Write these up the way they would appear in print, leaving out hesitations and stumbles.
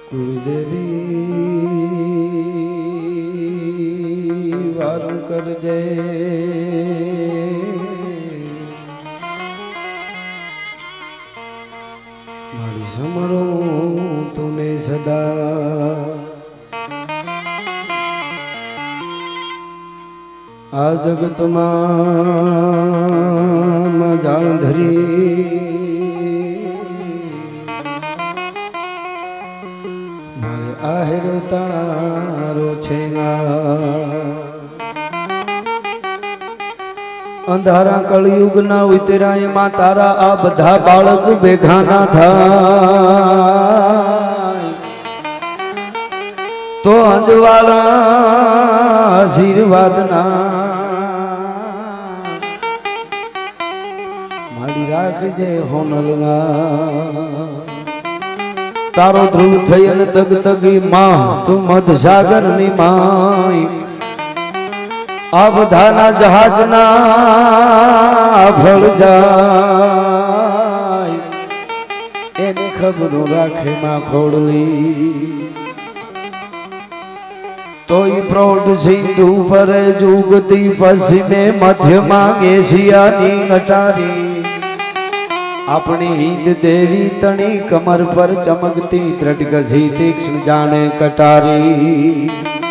કુળદેવી વારું કરજે મારી સમરું તુને સદા આ જગતમાં જાણ ધરી મારે આહેરો તારો છે અંધારા કળયુગ ના ઉતરાય માં તારા આ બધા બાળક ભેગા ના થાય તો અંજવાળા આશીર્વાદ ના માડી રાખજે હોનલગા તારો ધ્રુવ થઈ અને તગ તગી માં તું મધ સાગર ની માય આ બધાના જહાજ ના ફળ જાય એની ખબરો રાખે માં ખોડલી તોય પ્રૌઢ સિંધુ પર જુગતી પશ્ચિમે મધ્યમાં એશિયાની અટારી આપણી હિંદ દેવી તણી કમર પર ચમકતી ત્રટગસી તીક્ષ્ણ જાણે કટારી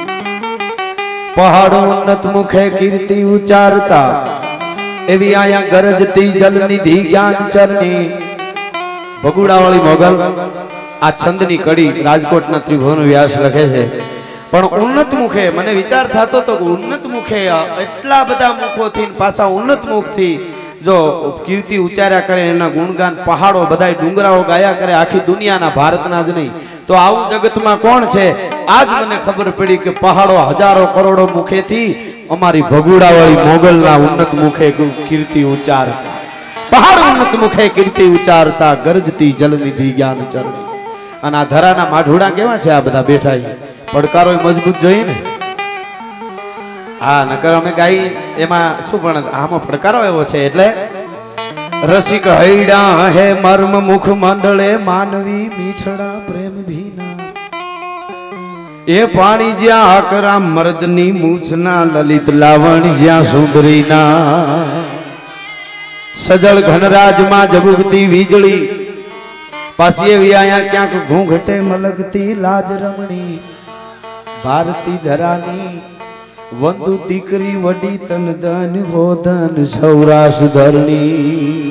પહાડો ઉન્નત મુખે કીર્તિ ઉચ્ચારતા એવી આયા ગરજતી જલનિધિ જ્ઞાન ચરણી ભગુડાવાળી મોગલ આ છંદની કડી રાજકોટના ત્રિભુવન વ્યાસ લખે છે પણ ઉન્નત મુખે મને વિચાર થતો તો ઉન્નત મુખે એટલા બધા મુખોથી પાછા ઉન્નત મુખથી જો કીર્તિ ઉચ્ચાર્યા કરે એના ગુણગાન પહાડો બધા ડુંગરાઓ ગાયા કરે આખી દુનિયાના ભારતના જ નહીં તો આવું જગતમાં કોણ છે આજ મને ખબર પડી કે પહાડો હજારો કરોડો મુખેથી અમારી ભગુડાવાળી મોગલના ઉન્નત મુખે કીર્તિ ઉચ્ચારતા પહાડ ઉન્નત મુખે કીર્તિ ઉચ્ચારતા ગરજતી જલનિધિ જ્ઞાન ચરણી અને આ ધરાના માઢોડા કેવા છે આ બધા બેઠા પડકારો મજબૂત જોઈએ ને હા નકર અમે ગાઈ એમાં શું પણ આમાં પડકારો એવો છે એટલે રસિક હૈડા હે મર્મ મુખ મંડળે માનવી મીઠડા પ્રેમ ભીના એ પાણી જ્યાં આકરા મર્દની મૂછના લલિત લાવણ જ્યાં સુંદરીના સજળ ઘનરાજમાં જબુકતી વીજળી પાછી એવી આયા ક્યાંક ઘૂંઘટે મલકતી લાજ રમણી ભારતી ધરાની વંદુ દીકરી વડી તન ધન હોધન સૌરાષ્ટ્ર ધરણી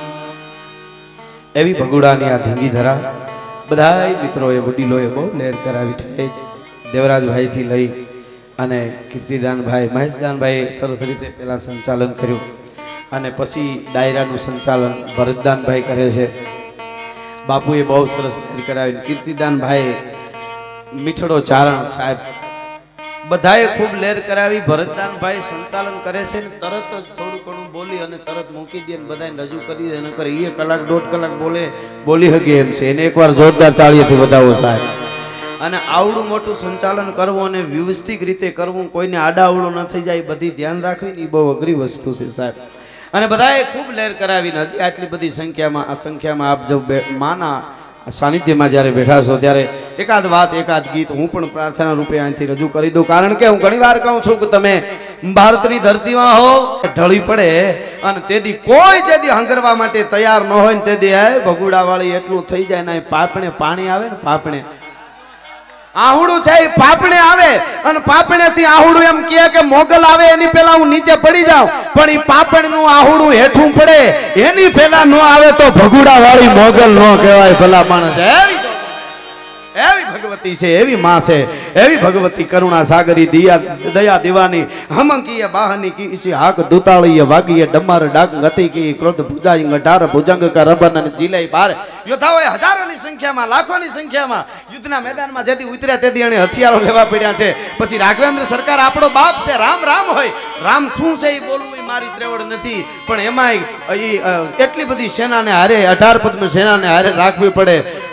એવી ભગુડાની આ ધીંગી ધરા બધા મિત્રોએ વડીલોએ બહુ લહેર કરાવી છે દેવરાજભાઈ થી લઈ અને કીર્તિદાનભાઈ મહેશદાનભાઈ સરસ રીતે પેલા સંચાલન કર્યું અને પછી ડાયરાનું સંચાલન ભરતદાનભાઈ કરે છે બાપુએ બહુ સરસ લહેર કરાવી કીર્તિદાનભાઈ મીઠડો ચારણ સાહેબ બધાએ ખૂબ લહેર કરાવી ભરતદાનભાઈ સંચાલન કરે છે ને તરત જ થોડું ઘણું બોલી અને તરત મૂકી દે ને બધાને રજૂ કરી દે નકર એ કલાક દોઢ કલાક બોલી શકે એમ છે એને એકવાર જોરદાર તાળીઓથી વધાવો સાહેબ અને આવડું મોટું સંચાલન કરવું અને વ્યવસ્થિત રીતે કરવું કોઈને આડાવડો ન થઈ જાય બધી ધ્યાન રાખવી ને એ બહુ અઘરી વસ્તુ છે સાહેબ અને બધાએ ખૂબ લહેર કરાવીને હજી આટલી બધી સંખ્યામાં આપ જો માના સાનિધ્યમાં જ્યારે બેઠા છો ત્યારે એકાદ વાત એકાદ ગીત હું પણ પ્રાર્થના રૂપે અહીંથી રજૂ કરી દઉં કારણ કે હું ઘણી વાર કહું છું કે તમે ભારતની ધરતીમાં હો ઢળી પડે અને તેથી કોઈ જેથી હંગરવા માટે તૈયાર ન હોય ને તેથી ભગુડાવાળી એટલું થઈ જાય ને પાપણે પાણી આવે ને પાપણે આહુડું છે એ પાપણે આવે અને પાપણે થી આહુડું એમ કે મોગલ આવે એની પેલા હું નીચે પડી જાઉં પણ એ પાપણ નું આહુડું હેઠું પડે એની પેલા ન આવે તો ભગુડા વાળી મોગલ ન કહેવાય ભલા માણસ એવી ભગવતી છે એવી માં છે એવી ભગવતી કરુણા સાગરી દયા દીવાની હમંકીય બાહની કી હાક દુતાળીય વાગીય ડમર ડાક ગતિ કી ક્રોધ ભુજાઈ ગઢાર ભુજંગ કા રબન અને જીલાઈ પાર યોદ્ધાઓએ હજારોની સંખ્યામાં લાખોની સંખ્યામાં યુદ્ધના મેદાનમાં જેથી ઉતર્યા તેથી એને હથિયારો લેવા પડ્યા છે પછી રાઘવેન્દ્ર સરકાર આપણો બાપ છે રામ રામ હોય રામ શું છે એ બોલવું મારી ત્રેવડ નથી પણ એમાં એટલી બધી સેનાને હારે 18 પદ્મ સેનાને હારે રાખવી પડે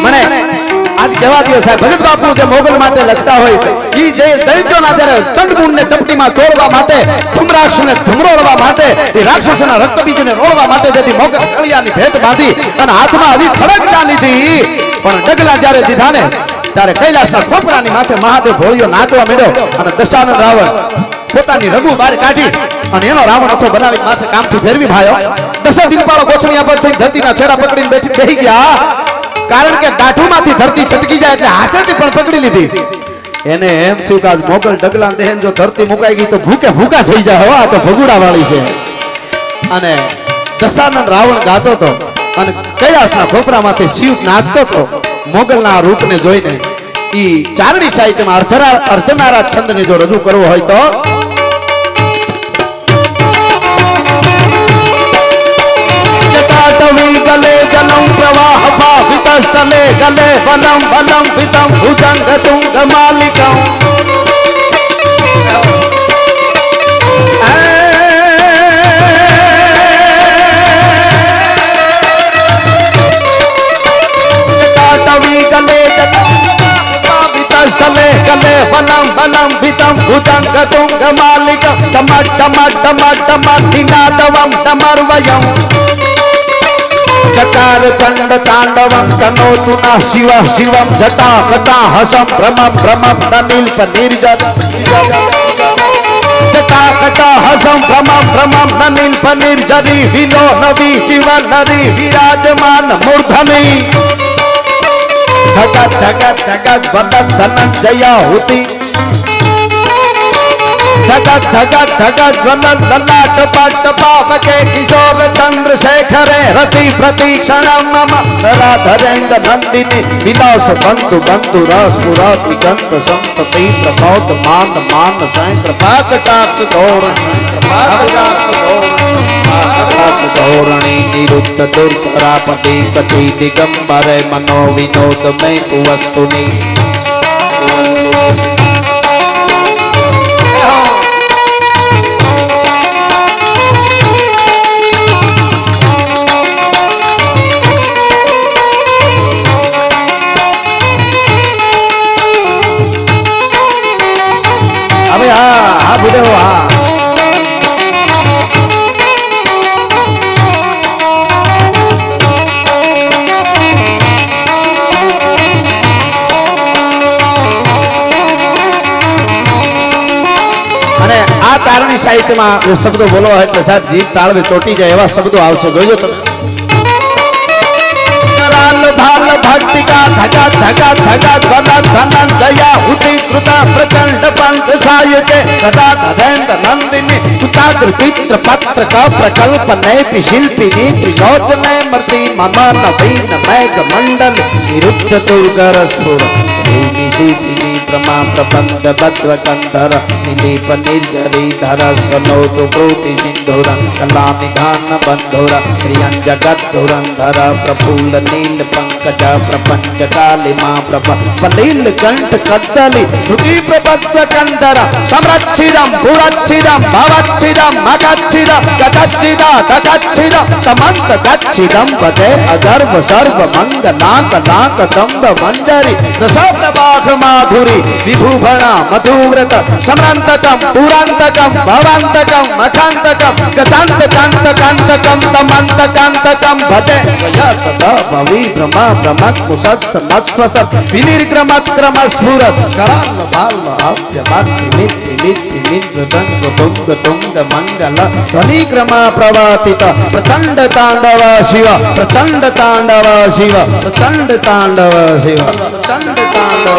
કહેવા દે સાહેબ ભગત બાપુ જે મોગલ માટે લખતા હોય ઈ જે દૈત્યોના જ્યારે ચંડમુંડને ચપટીમાં ચોળવા માટે ધુમરાક્ષને ધમરોળવા માટે એ રાક્ષસોના રક્તબીજને રોળવા માટે જેથી મોગલ કળિયાની ભેટ બાંધી અને હાથમાં આવી ખડગદા લીધી પણ ડગલા જ્યારે દીધા ને ત્યારે કૈલાસના કોપરાની માથે મહાદેવ ભોળિયો નાચવા માંડ્યો અને દશાનંદ રાવણ પોતાની રઘુ બહાર કાઢી અને એનો રાવણ અથો બનાવી માથે કામથી ફેરવી ભાયો દશા દિનપાળો ગોઠણિયા પર થઈ ધરતીના છેડા પકડીને બેહી ગયા કારણ કે દાઢુમાંથી ધરતી છટકી જાય એટલે હાથેથી પણ પકડી લીધી એને એમ થયું કે આજ મોગલ ડગલા દેહન જો ધરતી મુકાઈ ગઈ તો ભૂકે ભૂકા થઈ જાય હો આ તો ભગુડા વાળી છે અને દશાનંદ રાવણ ગાતો તો અને કૈલાસના ખોપરામાંથી શિવ નાચતો તો મોગલના રૂપને જોઈને ઈ ચારણી સાહિત્યમાં અર્ધનારા છંદને જો રજૂ કરવો હોય તો जटाटवी गले जलम प्रवाह भावितस्थले गले बलम बलम पितम भुजंग तुंग मालिकम जटाटवी गले जलम भावितस्थले गले बलम बलम पितम भुजंग तुंग मालिकम टमट टमट टमट टमट निनादवम टमर्वयम चकार चंड तांडवं तनोतु न शिव शिवं जटा कटा हसं भ्रमं भ्रमं ननील्प निर्जर जटा कटा हसं भ्रमं भ्रमं ननील्प निर्जरी विलो नवी जीवन नरी विराजमान मूर्धनि धगत धगत धगत वदत धनंजया हुति धगत धगत धगत वलत ललाट पट पावके किशोर चंद्रशेखरे रति प्रतीक्षणं मम राधरेन्द्र नंदिनी विलास बंधु बंधु रस पुराति गंध संतति प्रमोद मान मान सैंत्र पाकटाक्ष धोरणी निरुद्ध दुर्धरापति कटी दिगंबरे मनो विनोद में वस्तुनि चारणी साहित्य में शब्दों बोलो है तो साहब जीभ तालवे चोटी जाए एवं शब्दों आवश्य जोजो तुम कराल भाल भट्टिका धगा धगा धगा धना धनन जया हुति कृता प्रचंड पंच सायुके कदा धरेन्द्र नंदिनी कुचाग्र चित्र पत्र का प्रकल्प नैपि शिल्पिनी त्रिलोचने मर्ति मम नवीन मैघ मंडल निरुद्ध दुर्गर स्फुर प्रमा प्रबंध बद्व कंधर निलीप निर्जरी धर स्वनोतु प्रोति सिंधुर कला निधान बंधुर श्रियं जगत धुरंधर प्रफुल्ल नील पंकज प्रपंच कालिमा प्रभ पलील कंठ कद्दली रुचि प्रबद्ध कंधर समरच्छिदं पुरच्छिदं भवच्छिदं मगच्छिदं गगच्छिदा तगच्छिदं तमंत गच्छिदं पदे अगर्भ सर्व मंगलाक लाक दंभ मंजरी रसप्रवाह माधुरी विभूभण मधुव्रत समरंतकम पुरांतकम भवंतकम मखांतकम गतांतकांतकांतकम तमंतकांतकम भजे स्वयत भवि ब्रह्म ब्रह्मक मुसत्स मस्वसत विनिर्क्रमत क्रम स्फुरत कराल भाल आप्य भक्ति नित्य नित्य नित्य दंग तुंग तुंग मंगल ध्वनि क्रम प्रवातित प्रचंड तांडव शिव प्रचंड तांडव शिव प्रचंड तांडव शिव प्रचंड तांडव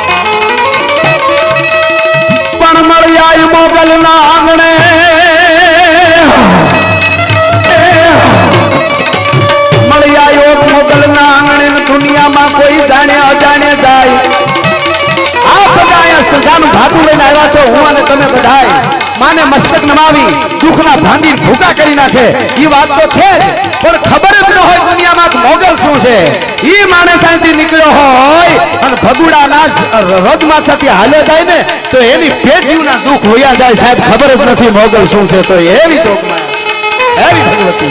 મોગલના આંગણે माने मस्तक नमावी दुखना भांगी भूका करी नाखे ई बात तो छे पण खबर ज न होय दुनियामां मोगल शुं छे ई माने साइथी निकळ्यो होय अने भगुडाना रजमाथाथी हाल्यो जाय ने तो एनी पेटीना दुख होया जाय साहेब खबर ज नथी मोगल शुं छे तो एवी चोकमा एवी भगवती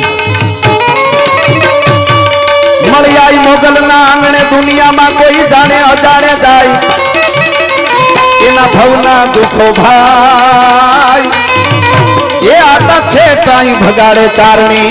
मळी आई मोगलना आंगणे दुनियामां कोई जाने अजाणे जाय एना भवना दुखो भाई ये आता छे ताई भगाड़े चारणी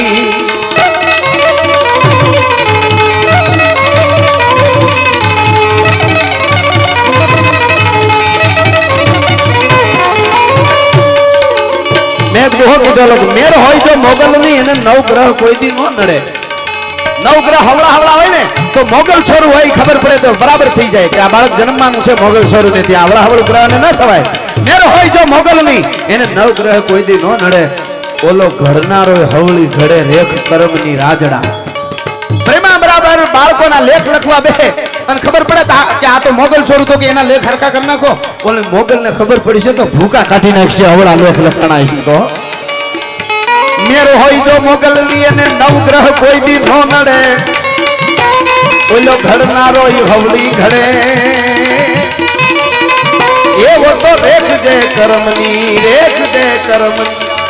मैं बहुत कीधो लोग मेर होय जो मोगल नहीं एने नवग्रह कोई दी न नड़े नवग्रह हवड़ा हवड़ा होय ने तो मोगल छोरू होय खबर पड़े तो बराबर थी जाए कि आ बाळक जन्ममानु छे मोगल छोरू ने त्या हवड़ा हवड़ू ग्रह ने न थवाय मेर होय जो मोगल नहीं एने नवग्रह कोई दी न नड़े ओलो घड़नारो हवली घड़े रेख कर्मनी राजड़ा प्रेमा बराबर बाळकोना लेख लखवा बे अन खबर पड़े कि आ तो मोगल छोरू तो कि एना लेख हरका कर नाखो ओले मोगल ने खबर पड़ी छे तो भूका काटी नाखशे हवड़ा लेख लखणा छे तो मेरो होई जो मोगल लिए ने नवग्रह कोई दी नो नड़े ओलो घड़नारो ई हवली घड़े ये वो तो रेख दे कर्मनी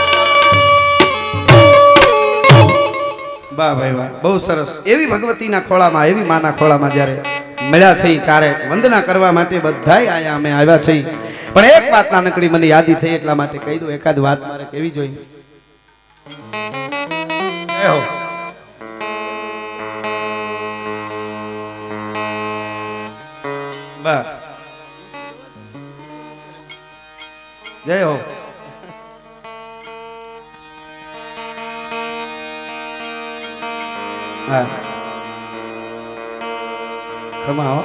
वाह भाई वाह बहुत सरस एवी भगवती ना खोला में एवी माना खोला में जारे મળ્યા છે ત્યારે વંદના કરવા માટે બધાય આયા અમે આવ્યા છે પણ એક વાત નાનકડી મને યાદી થઈ એટલા માટે કહી દઉં એકાદ વાત મારે કેવી જોઈએ જય હો બા જય હો હા खमाओ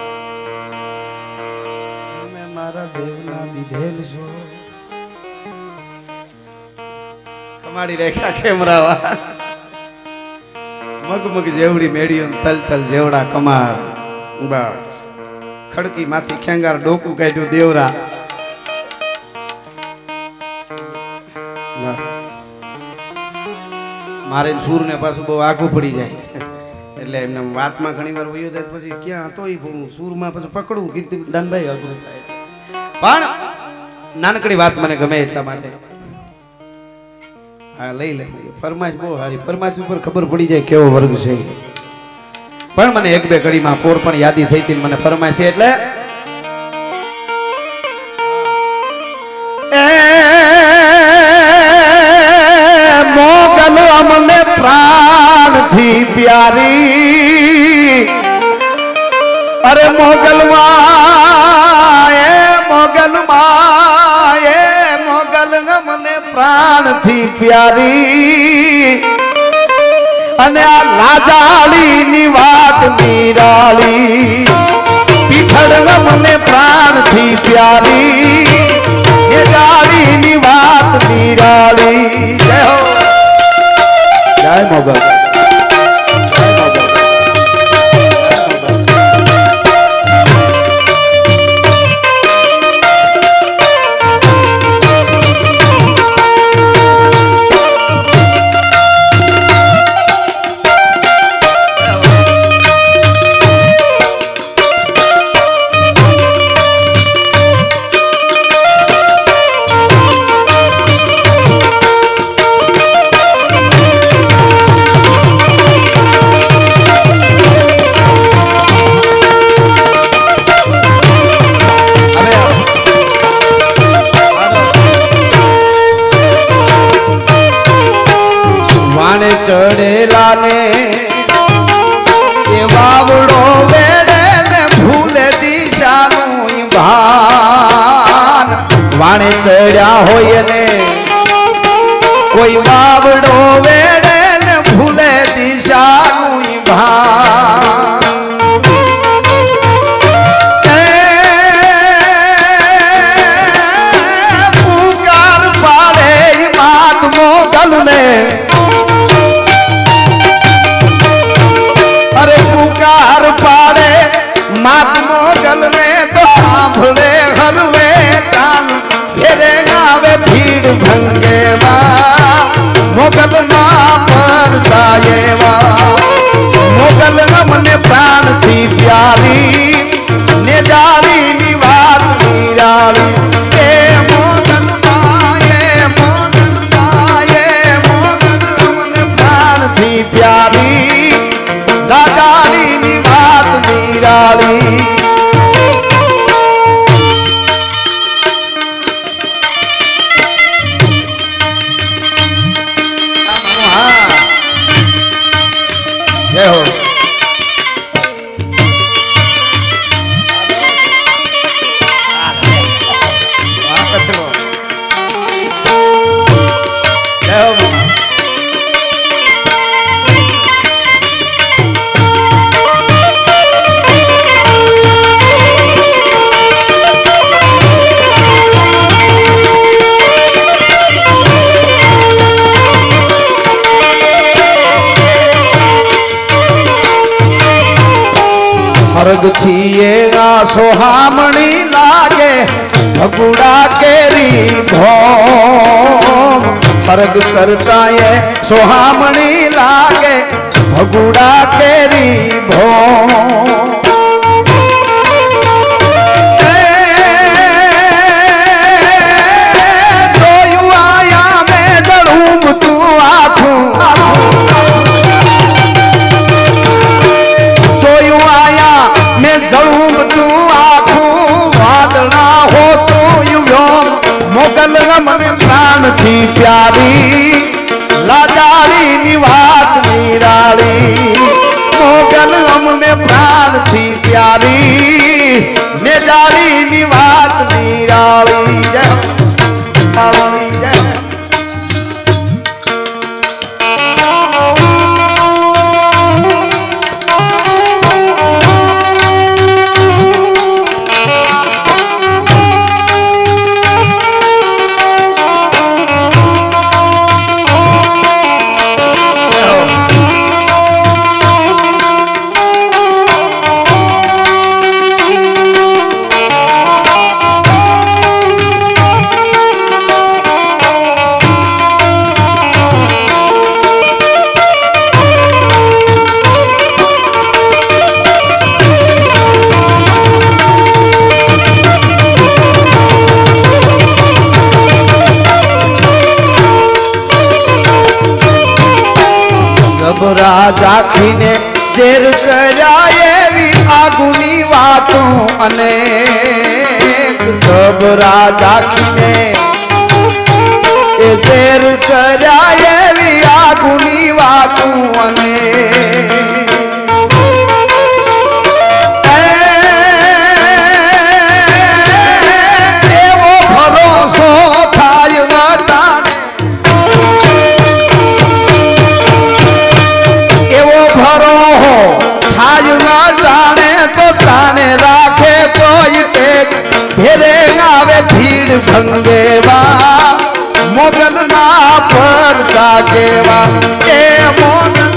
मैं मारा देवना दीधेल छो खमाड़ी रेखा केमरावा मगमग जेवड़ी मेड़ियो तल तल जेवड़ा कमाड़ बा खड़की माथी खेंगार डोकू काढ्यो देवरा मारे सूर ने पाछो बहु आगू पड़ी जाए એટલે એમને વાતમાં ઘણીવાર વયો જાય પછી ક્યાં હતો ઈ સૂરમાં પછી પકડું કીર્તિદાનભાઈ અઘરું થાય પણ નાનકડી વાત મને ગમે એટલા માટે હા લઈ લે ફરમાઈશ બહુ સારી ફરમાઈશ ઉપર ખબર પડી જાય કેવો વર્ગ છે પણ મને એક બે ઘડીમાં પોર પણ યાદી થઈ હતી મને ફરમાઈશ એટલે મોગલ અમને प्राण थी प्यारी अरे मोगल माए मोगल हमने प्राण थी प्यारी अने आ लाजाली नी वात मीराली पीछड़ हमने प्राण थी प्यारी ये जाली नी वात मीराली जय हो जय मोगल चढ़ेला ने ये वावड़ो वेड़े ने भूले दिशानु भान वाणे चढ़्या होय ने कोई वावड़ो वेड़े ने भूले दिशानु भान पुकार पाड़े मात मोगल ने पाड़े मात मोगल ने तो सांभळे हरवे कान घेरे गावे भी भंगेवा मोगल ना पर जाएवा मोगल नमने प्राण थी प्यारी ने जारी निवार निराली ए मोगल माए मोगल नमने प्राण थी प्यारी राजाली निवार निराली जय हो अर्घ थिएगा सोहामणी लागे भगुड़ा केरी घोम अर्घ करता ये सोहामणी लागे भगुड़ा केरी भोम मोगल मन प्राण थी प्यारी लाजारी निवात निराली मोगल हमने प्राण थी प्यारी नेजारी निवात निराली जय जय राजा खीने जेर कराए भी आगुनी वातों अनेक जब राजा खीने जेर कराए भी आगुनी वातों अनेक वो भरोसो थाय भीड़ भंगेवा मोगल ना पर जागेवा ए मोगल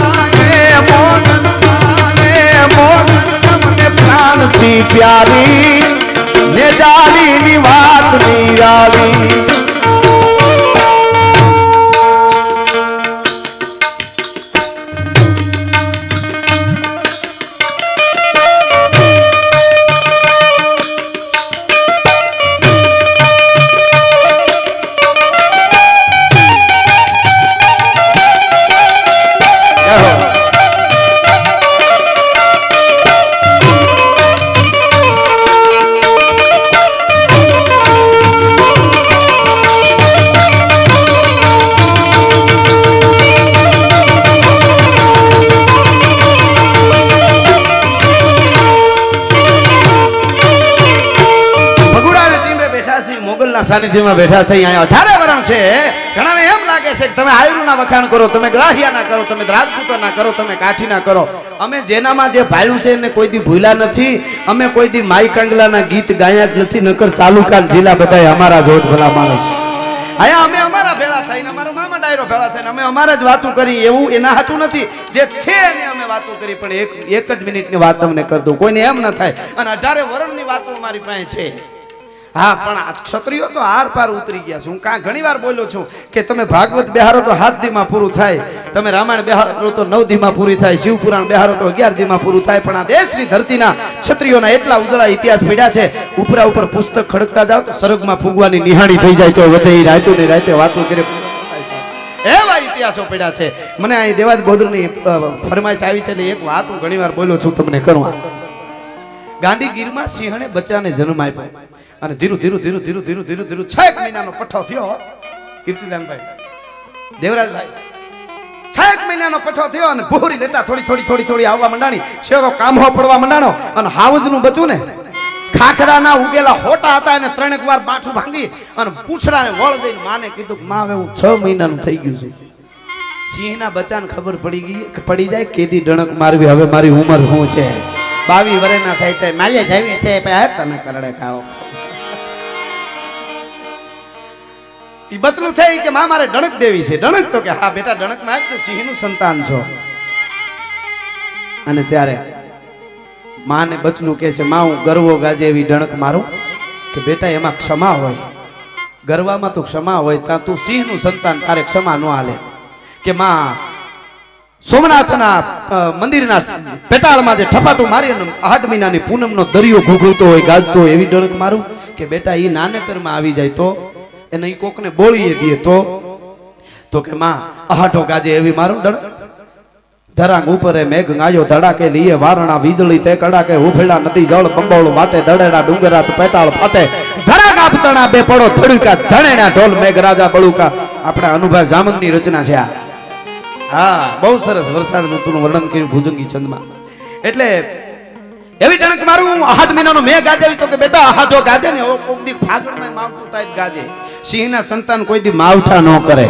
नमने प्राण थी प्यारी ने जाली निवात निराली सानिध्य में बैठा छे अहीं 18 वरण छे घणा ने एम लागे छे कि तमे आयुर्ना वखाण करो तमे ग्राह्या ना करो तमे राजपूत ना करो तमे काठी ना करो अमे जेनामा जे भाळ्યું છે ने कोई दी भूला નથી अमे कोई दी माई कंगलाना गीत गाया ज નથી नकर तालुका जिला बधाय अमारा जोत भला माणस आया अमे अमारा भेळा थईने अमारो मामा डायरो भेळा थईने अमे अमारा ज वातो करी एवुं एना हाटू નથી जे छे ने अमे वातो करी पण एक ज मिनिट ની વાત તમને कर दूं कोईने एम न थाय अने 18 वरण ની वातो मारी पासे छे હા, પણ આ ક્ષત્રિયો તો આર પાર ઉતરી ગયા છે. હું ઘણી વાર બોલ્યો છું કે તમે ભાગવત બેહારો તો 7 દીમાં પૂરું થાય, તમે રામાયણ બેહારો તો 9 દીમાં પૂરી થાય, શિવપુરાણ બેહારો તો 11 દીમાં પૂરું થાય. પણ આ દેશની ધરતીના ક્ષત્રિયોના એટલા ઉજળા ઇતિહાસ પડ્યા છે, ઉપરા ઉપર પુસ્તક ખડકતા જાવ તો સ્વર્ગમાં ફૂગવાની નિહાણી થઈ જાય તો વધે રાયતું ને રાયતે વાતો કરે એવા ઇતિહાસો પડ્યા છે. મને અહીં દેવાજ બોદરની ફરમાઈશ આવી છે એટલે એક વાત હું ઘણી વાર બોલ્યો છું તમને કરું. ગાંધીગીરમાં સિંહણે બચ્ચાને જન્મ આપ્યો અને ધીરું ધીરું ધીરું ધીરું ધીરું ધીરું ધીરું 6 મહિનાનો પઠ્ઠો થયો. કીર્તિદાનભાઈ, દેવરાજભાઈ, 6 મહિનાનો પઠ્ઠો થયો અને ભૂરી લેતા થોડી થોડી થોડી થોડી આવવા માંડાણી. શેરો કામહો પડવા માંડાણો અને હાવજનું બચ્ચું ને ખાખરાના ઉગેલા હોટા હતા અને 3 વાર બાઠું ભાંગી અને પૂંછડાને વળ દઈને માને કીધું કે માં હું 6 મહિનાનું થઈ ગયું છું. સિંહના બચ્ચાને ખબર પડી જાય કેદી ડણક મારવી, હવે મારી ઉંમર શું છે, 22 વર્ષના થાય તો માલે જાવી છે તને કરડે કાળો. ઈ બચલું છે કે માં મારે ડણક દેવી છે. ડણક તો કે હા બેટા ડણક માર, તો સિંહનું સંતાન છો. અને ત્યારે માને બચલું કહે છે માં હું ગરવો ગાજે એવી ડણક મારું કે બેટા એમાં ક્ષમા હોય, ગરવામાં તો ક્ષમા હોય, ત્યાં તું સિંહનું સંતાન તારે ક્ષમા ન હાલે. કે માં સોમનાથના મંદિરના પેટાળમાં જે ઠપાટું મારી અને 8 મહિનાની પૂનમનો દરિયો ઘૂઘવતો હોય ગાજતો હોય એવી ડણક મારું કે બેટા એ નાનેતરમાં આવી જાય તો એને ઈ કોકને બોળીએ દે તો કે માં આહાટો ગાજે એવી મારું ડણક. ધરાંગ ઉપર મેઘ ગાયો ધડાકે લીએ વારણા વીજળી તે કડાકે ઉફેડા નદી જળ બંબોળ માટે દડેડા ડુંગરાત પેટાળ ફાટે ધરાગ આપતણા બે પડો ધડુકા ધણેના ઢોલ મેઘ રાજા બળુકા. આપણા અનુભવ જામંગની રચના છે આ. હા, બહુ સરસ વરસાદ ઋતુનું વર્ણન કર્યું ભુજંગી છંદમાં. એટલે એવી ડણક મારું 8 મહિનાનો મેં ગાજે તો કે બેટા આહાજો ગાજે ને કોક દી ફાગણમાં માવઠું થાય ગાજે. સિંહના સંતાન કોઈ દી માવઠા ન કરે.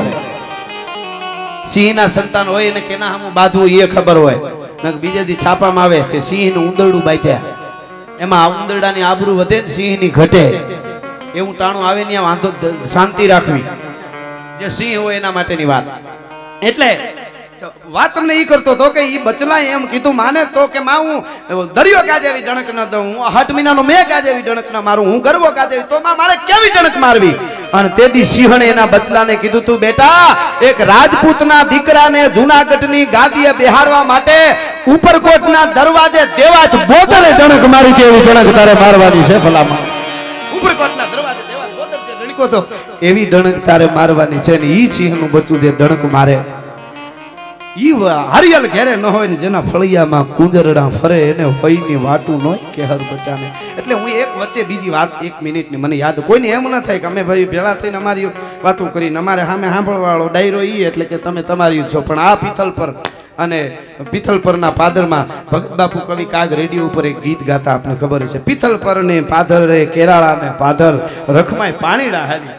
સિંહના સંતાન હોય ને કેના સામું બાંધવું એ ખબર હોય. બીજે દી છાપામાં આવે કે સિંહનું ઉંદરડું બાંધ્યા, એમાં આ ઉંદરડાની આબરૂ વધે ને સિંહની ઘટે, એવું ટાણું આવે ને વાંધો શાંતિ રાખવી જે સિંહ હોય એના માટેની વાત. એટલે વાત તમને ઈ કરતો હતો કે ઈ બચલા એમ કીધું માને તો કે માં હું દરિયો ગાજે એવી ડણક ન દઉં, હું 8 મહિનાનો મેં ગાજે એવી ડણક ન મારું, હું ગરવો ગાજે તો માં મારે કેવી ડણક મારવી. અને તેથી સિંહણે એના બચલાને કીધું તું બેટા એક રાજપૂતના દીકરાને જૂનાગઢની ગાદીએ બેહારવા માટે ઉપરકોટના દરવાજે દેવાજ બોતરે ડણક મારી કેવી ડણક તારે મારવાની છે ભલામાં. ઉપરકોટના દરવાજે દેવાજ બોતર જે ડણકો તો એવી ડણક તારે મારવાની છે ને ઈ સિંહનું બચ્ચું જે ડણક મારે ઈ હરિયલ ઘેરે ન હોય ને જેના ફળિયામાં કુંજરડા ફરે એને હોયની વાટું ન કે હર બચાને. એટલે હું એક વચ્ચે બીજી વાત 1 મિનિટની મને યાદ કોઈને એમ ન થાય કે અમે ભાઈ ભેળા થઈને અમારી વાતો કરીને અમારે સામે સાંભળવાળો ડાયરો ઈ એટલે કે તમે તમારી છો. પણ આ પિથલ પર અને પિથલ પરના પાદરમાં ભગત બાપુ કવિ કાગ રેડિયો ઉપર એક ગીત ગાતા આપને ખબર છે. પિથલ પર ને પાદર રે કેરાળા ને પાદર રખમાય પાણીડા હારી.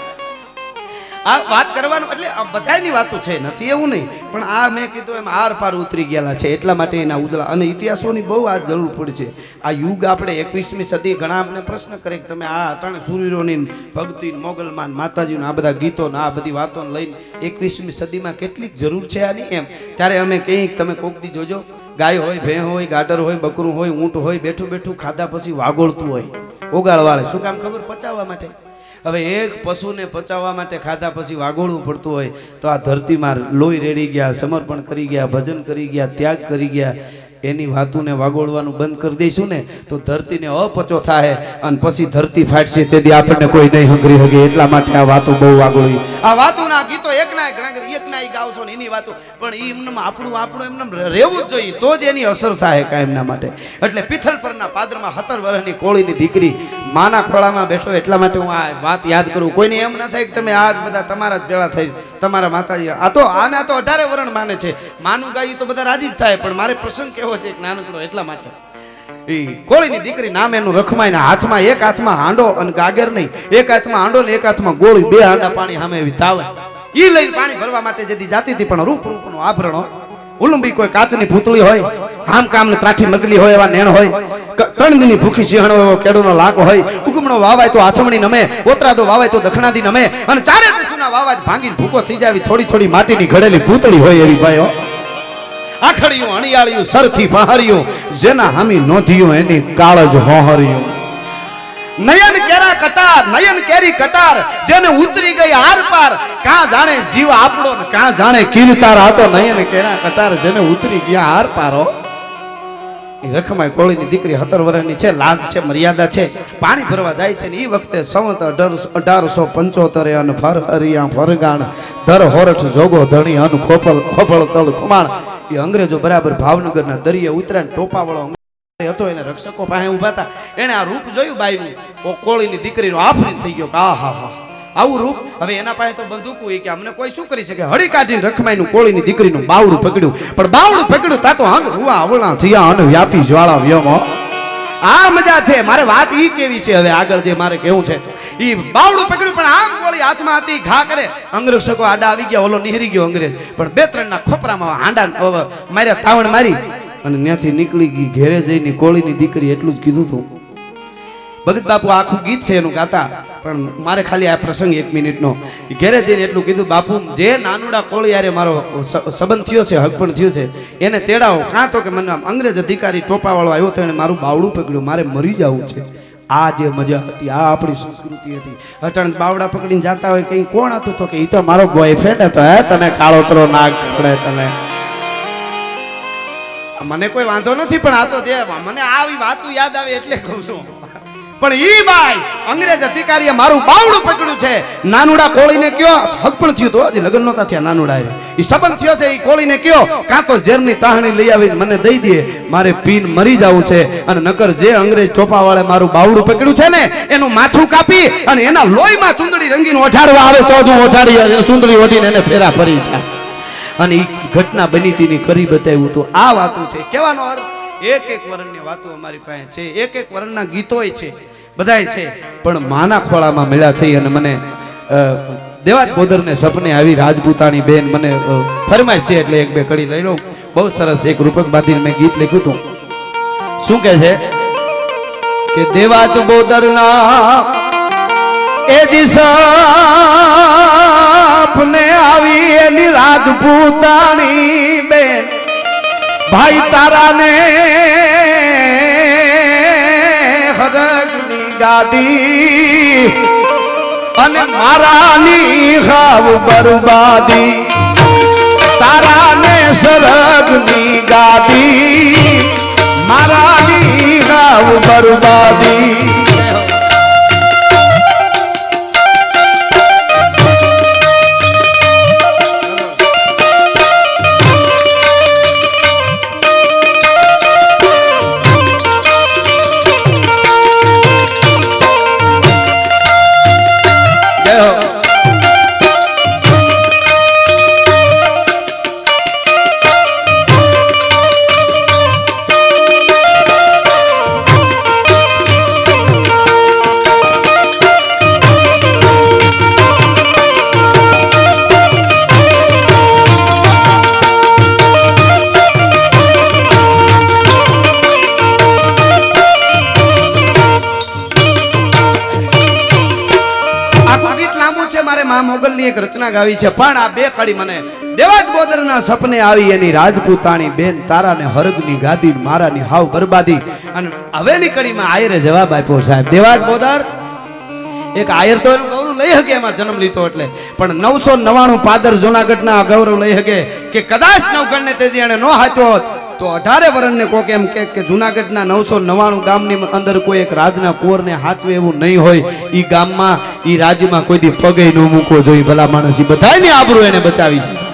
આ વાત કરવાનું એટલે બધાની વાતો છે નથી એવું નહીં, પણ આ મેં કીધું એમ આર પાર ઉતરી ગયેલા છે એટલા માટે એના ઉજળા અને ઇતિહાસોની બહુ આ જરૂર પડશે. આ યુગ આપણે 21મી સદી ઘણા અમને પ્રશ્ન કરે કે તમે આ અટાણે સૂર્યોની ભક્તિ મોગલમાન માતાજીનું આ બધા ગીતો આ બધી વાતો લઈને 21મી સદીમાં કેટલીક જરૂર છે આની એમ. ત્યારે અમે કહીએ તમે કોક દી જોજો ગાય હોય ભેં હોય ગાડર હોય બકરું હોય ઊંટ હોય બેઠું બેઠું ખાધા પછી વાગોળતું હોય ઓગાળવાળે. શું કામ ખબર? પચાવવા માટે. હવે એક પશુને પચાવવા માટે ખાધા પછી વાગોળવું પડતું હોય તો આ ધરતીમાં લોહી રેડી ગયા, સમર્પણ કરી ગયા, ભજન કરી ગયા, ત્યાગ કરી ગયા, એની વાતોને વાગોળવાનું બંધ કરી દઈશું ને તો ધરતીને અપચો થાય અને પછી ધરતી ફાટશે તેથી આપણને કોઈ નહીં હંગરી હગે. એટલા માટે આ વાતો બહુ વાગોળી. આ વાતોના ગીતો એકના ગાવશો ને એની વાતો પણ એ એમને આપણું એમને રહેવું જ જોઈએ તો જ એની અસર થાય કાયમના માટે. એટલે પિથલ પરના પાદરમાં 17 વર્ષની કોળીની દીકરી માના ખોળામાં બેઠો એટલા માટે હું આ વાત યાદ કરું. કોઈને એમ ના થાય કે તમે આ બધા તમારા જ ભેળા થઈ તમારા માતાજી આ તો આના તો 18 વરણ માને છે. માનું ગાયું તો બધા રાજી જ થાય પણ મારે પ્રસંગ કેવો છે એક નાનકડો એટલા માટે. એ કોળીની દીકરી નામ એનું રખમાઈને હાથમાં એક હાથમાં હાંડો અને ગાગર નહીં, એક હાથમાં હાંડો ને એક હાથમાં ગોળી, 2 હાંડા પાણી સામે એવી તાવે ઈ લઈને પાણી ભરવા માટે જેથી જાતી હતી. પણ રૂપનું આભરણ ઉલુંબી કોઈ કાચની પૂતળી હોય, આમ કામ ને ત્રાઠી મગલી હોય એવા નેણ હોય, 3 દિનની ભૂખી સિંહણો એવો કેડોનો લાક હોય, ઉગમણો વાવાય તો આથમણી નમે, ઓતરાદો વાવાય તો દખણાદી નમે અને 4 દિશાના વાવાજ ભાંગીને ભૂકો થઈ જાવી થોડી થોડી માટીની ઘડેલી પૂતળી હોય એવી ભાઈઓ. આખડિયું અણિયાળિયું સરથી પહારિયું જેના હામી નોંધિયું એની કાળજ હોહરિયું. નયન કેરા કટાર, નયન કેરી કટાર, જેને ઉતરી ગઈ આર પાર, કાં જાણે જીવ આપણો ને કાં જાણે કીર્તાર. આ તો નયન કેરા કટાર, જેને ઉતરી ગયા આર પારો. એ રખમાઈ કોળીની દીકરી 17 વર્ષની છે, લાજ છે, મર્યાદા છે, પાણી ભરવા જાય છે ને એ વખતે સંવત 1875 અન ફર હરિયા ફરગાણ ધર હોરઠ જોગો ધણી અન ખોપળ તળ ખુમાણ. એ અંગ્રેજો બરાબર ભાવનગરના દરિયે ઉતરાને ટોપાવાળો હતો, એને રક્ષકો પાસે ઉભા હતા. એને આ રૂપ જોયું બાઈનું, કોળીની દીકરીનો આફરી થઈ ગયો. આ હા હા આવું રૂપ. હવે એના પાસે તો બંદૂક હોય કે અમને કોઈ શું કરી શકે. હળી કાઢીને રખમાઈનું કોળીની દીકરીનું બાવડું પકડ્યું, પણ બાવડું પકડ્યું તા તો હંગ રૂવા અવળા થયા અને વ્યાપી જ્વાળા વ્યોમો. આ મજા છે. મારે વાત ઈ કેવી છે હવે આગળ જે મારે કેવું છે. ઈ બાવડું પકડ્યું પણ આમ કોળી હાથમાં હતી, ઘા કરે. અંગ્રેજો આડા આવી ગયા, ઓલો નિહરી ગયો અંગ્રેજ, પણ 2-3 ના ખોપરામાં હાંડા માર્યા, તાવણ મારી અને ત્યાંથી નીકળી ગઈ. ઘેરે જઈને કોળીની દીકરી એટલું જ કીધું હતું. ભગત બાપુ આખું ગીત છે એનું ગાતા, પણ મારે ખાલી આ પ્રસંગ 1 મિનિટનો. ઘેરે જઈને એટલું કીધું, બાપુ જે નાનુડા કોળી યારે મારો સંબંધ થયો છે, હકપણ થયું છે, એને તેડાવો. કાં તો કે મને અંગ્રેજ અધિકારી ટોપાવાળો આવ્યો તો એને મારું બાવડું પકડ્યું, મારે મરી જવું છે. આ જે મજા હતી, આ આપણી સંસ્કૃતિ હતી. અટાણ બાવડા પકડીને જાતા હોય, કઈ કોણ હતું તો કે એ તો મારો બોયફ્રેન્ડ હતો. હે તને કાળોતરો નાગ પકડે તને. મને કોઈ વાંધો નથી, પણ આ તો જે મને આવી વાતો યાદ આવે એટલે કહું છું. પણ ઈ બાઈ અંગ્રેજ અધિકારીએ મારું બાવડું પકડ્યું છે. નાનુડા કોળીને કયો, હક પણ થયું તો હજી લગ્ન નહોતા થયા નાનુડા એ સંબંધ થયો છે. એ કોળીને કયો કાં તો ઝેરની તાહણી લઈ આવીને મને દઈ દે, મારે પીન મરી જવું છે. અને નકર જે અંગ્રેજ ટોપાવાળે મારું બાવડું પકડ્યું છે ને એનું માથું કાપી અને એના લોહીમાં ચૂંદડી રંગીને ઓઢાડવા આવે તો જ હું ઓઢાડી ચૂંદડી ઓઢીને એને ફેરા ફરી જાય. અને એ ઘટના બની હતી કરી બતાવ્યું. તો આ વાતો છે. કહેવાનો અર્થ એક વર્ષની વાતો અમારી પાસે છે, એક વર્ષના ગીતોય છે, બધાય છે, પણ માના ખોળામાં મળ્યા છે. અને મને દેવાજ બોદરને સપને આવી રાજપૂતાણી બેન મને ફરમાઈશ છે એટલે 1-2 કડી લઈ લઉં. બહુ સરસ એક રૂપક બાંધીને મેં ગીત લખ્યું હતું. શું કહે છે કે દેવાજ બોદરના એ જી સપને આવી એની રાજપૂતાણી બેન, ભાઈ તારાને હરગની ગાદી અને મારાની ખાવ બરબાદી. તારાને સરગની ગાદી, મારાની ખાવ બરબાદી. મોગલની એક રચના ગાવી છે, પણ આ 2 કડી મને દેવાજ બોદરના સપને આવી એની રાજપૂતાણી બેન, તારાને હરગની ગાદી, મારાની હાવ બરબાદી. અને હવેની કડીમાં આયરે જવાબ આપ્યો સાહેબ. દેવાજ બોદર એક આયર તો એનું ગૌરવ લઈ શકે, એમાં જન્મ લીધો એટલે, પણ 999 પાદર જૂનાગઢના ગૌરવ લઈ શકે કે કદાચ નવગણને તેથી એને નો હાચો હોત તો 18 વર્ષને કોક એમ કે જૂનાગઢના 999 ગામની અંદર કોઈ એક રાજના કુંવરને હાચવે એવું નહીં હોય. ઈ ગામમાં ઈ રાજ્યમાં કોઈ દી પગે ન મૂકવો જોઈએ. ભલા માણસ ઈ બધાયની આબરૂ એને બચાવી છે.